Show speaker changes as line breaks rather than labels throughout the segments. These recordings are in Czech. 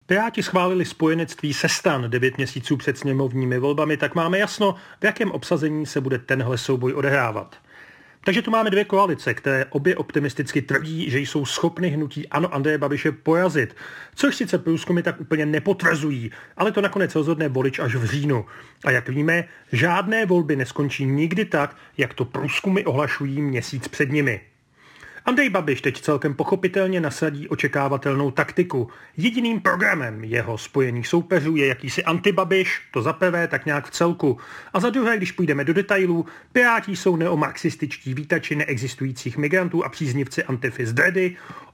Piráti schválili spojenectví se STAN 9 měsíců před sněmovními volbami, tak máme jasno, v jakém obsazení se bude tenhle souboj odehrávat. Takže tu máme dvě koalice, které obě optimisticky tvrdí, že jsou schopny hnutí ANO Andreje Babiše porazit, což sice průzkumy tak úplně nepotvrzují, ale to nakonec rozhodne volič až v říjnu. A jak víme, žádné volby neskončí nikdy tak, jak to průzkumy ohlašují měsíc před nimi. Andrej Babiš teď celkem pochopitelně nasadí očekávatelnou taktiku. Jediným programem jeho spojených soupeřů je jakýsi antibabiš, to za prvé tak nějak v celku. A za druhé, když půjdeme do detailů, Piráti jsou neomarxističtí vítači neexistujících migrantů a příznivci Antify z Dredy.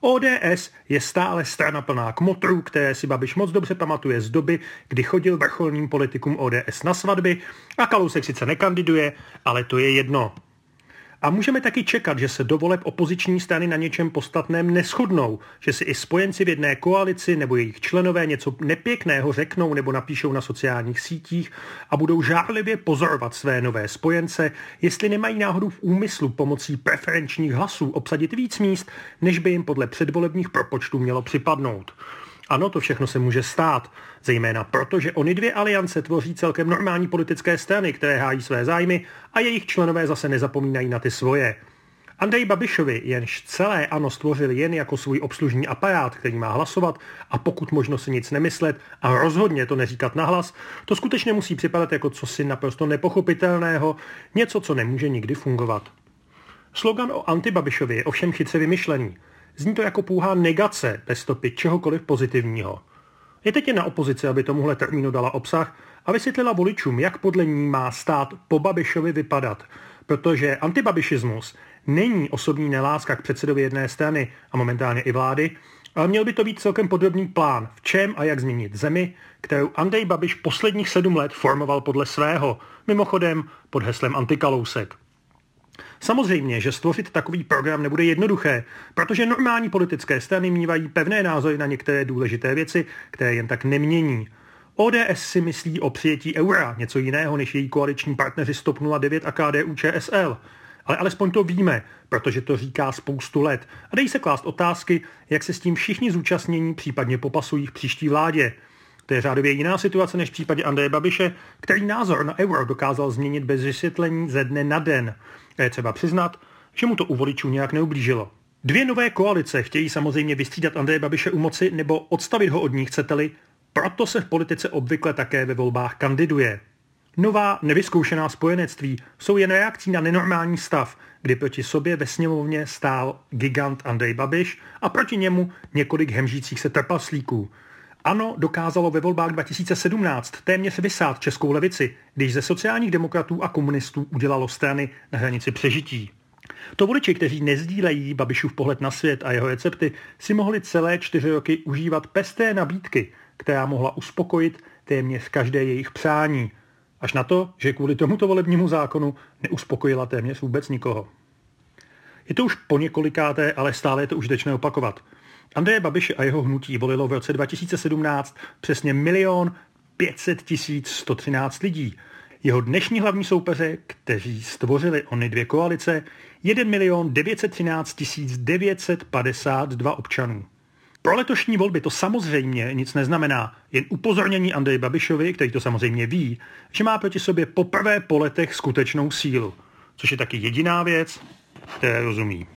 ODS je stále strana plná kmotrů, které si Babiš moc dobře pamatuje z doby, kdy chodil vrcholným politikům ODS na svatby a Kalousek sice nekandiduje, ale to je jedno. A můžeme taky čekat, že se do voleb opoziční strany na něčem podstatném neshodnou, že si i spojenci v jedné koalici nebo jejich členové něco nepěkného řeknou nebo napíšou na sociálních sítích a budou žárlivě pozorovat své nové spojence, jestli nemají náhodou v úmyslu pomocí preferenčních hlasů obsadit víc míst, než by jim podle předvolebních propočtů mělo připadnout. Ano, to všechno se může stát, zejména proto, že ony dvě aliance tvoří celkem normální politické strany, které hájí své zájmy a jejich členové zase nezapomínají na ty svoje. Andrej Babišovi, jenž celé ANO stvořil jen jako svůj obslužný aparát, který má hlasovat a pokud možno si nic nemyslet a rozhodně to neříkat nahlas, to skutečně musí připadat jako cosi naprosto nepochopitelného, něco, co nemůže nikdy fungovat. Slogan o antibabišovi je ovšem chytře vymyšlený. Zní to jako pouhá negace bez stopy čehokoliv pozitivního. Je teď jen na opozici, aby tomuhle termínu dala obsah a vysvětlila voličům, jak podle ní má stát po Babišovi vypadat, protože antibabišismus není osobní neláska k předsedovi jedné strany a momentálně i vlády, ale měl by to být celkem podrobný plán, v čem a jak změnit zemi, kterou Andrej Babiš posledních 7 let formoval podle svého, mimochodem pod heslem Antikalousek. Samozřejmě, že stvořit takový program nebude jednoduché, protože normální politické strany mívají pevné názory na některé důležité věci, které jen tak nemění. ODS si myslí o přijetí eura něco jiného než její koaliční partneři z TOP 09 a KDU-ČSL. Ale alespoň to víme, protože to říká spoustu let. A dají se klást otázky, jak se s tím všichni zúčastnění případně popasují v příští vládě. To je řádově jiná situace než v případě Andreje Babiše, který názor na euro dokázal změnit bez vysvětlení ze dne na den. A je třeba přiznat, že mu to u voličů nějak neublížilo. Dvě nové koalice chtějí samozřejmě vystřídat Andreje Babiše u moci nebo odstavit ho od ní, chcete-li, proto se v politice obvykle také ve volbách kandiduje. Nová nevyzkoušená spojenectví jsou jen reakcí na nenormální stav, kdy proti sobě ve sněmovně stál gigant Andrej Babiš a proti němu několik hemžících se trpaslíků. ANO dokázalo ve volbách 2017 téměř vysát českou levici, když ze sociálních demokratů a komunistů udělalo strany na hranici přežití. To voliči, kteří nezdílejí Babišův pohled na svět a jeho recepty, si mohli celé 4 roky užívat pestré nabídky, která mohla uspokojit téměř každé jejich přání. Až na to, že kvůli tomuto volebnímu zákonu neuspokojila téměř vůbec nikoho. Je to už poněkolikáté, ale stále je to užitečné opakovat. Andreje Babiše a jeho hnutí volilo v roce 2017 přesně 1 500 113 lidí. Jeho dnešní hlavní soupeře, kteří stvořili ony dvě koalice, 1 913 952 občanů. Pro letošní volby to samozřejmě nic neznamená, jen upozornění Andreji Babišovi, který to samozřejmě ví, že má proti sobě poprvé po letech skutečnou sílu, což je taky jediná věc, které rozumí.